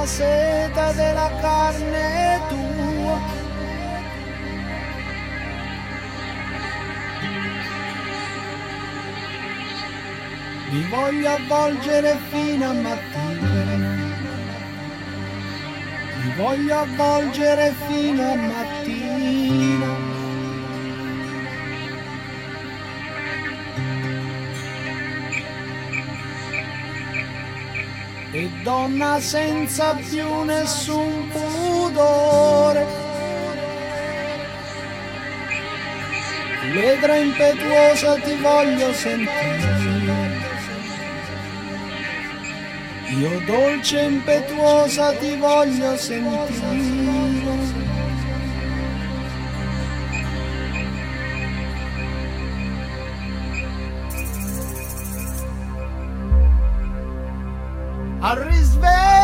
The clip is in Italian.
la seta della carne tua. Mi voglio avvolgere fino a mattina, mi voglio avvolgere fino a mattina. E donna senza più nessun pudore, ledra impetuosa ti voglio sentire, io dolce impetuosa ti voglio sentire. Al risveglio